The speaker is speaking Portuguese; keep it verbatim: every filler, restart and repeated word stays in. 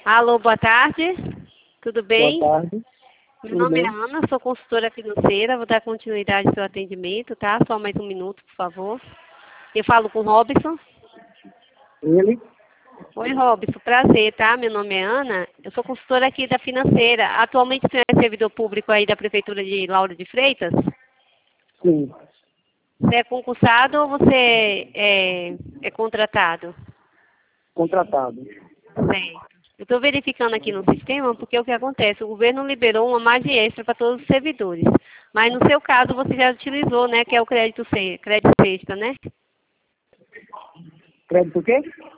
Alô, boa tarde. Tudo bem? Boa tarde. Meu Tudo nome bem? é Ana, sou consultora financeira. Vou dar continuidade ao seu atendimento, tá? Só mais um minuto, por favor. Eu falo com o Robson. Ele? Oi, Robson. Prazer, tá? Meu nome é Ana. Eu sou consultora aqui da financeira. Atualmente, você é servidor público aí da Prefeitura de Lauro de Freitas? Sim. Você é concursado ou você é, é contratado? Contratado. Certo. Eu estou verificando aqui no sistema porque o que acontece? O governo liberou uma margem extra para todos os servidores. Mas no seu caso você já utilizou, né? Que é o crédito, ce- crédito sexta, né? Crédito o quê?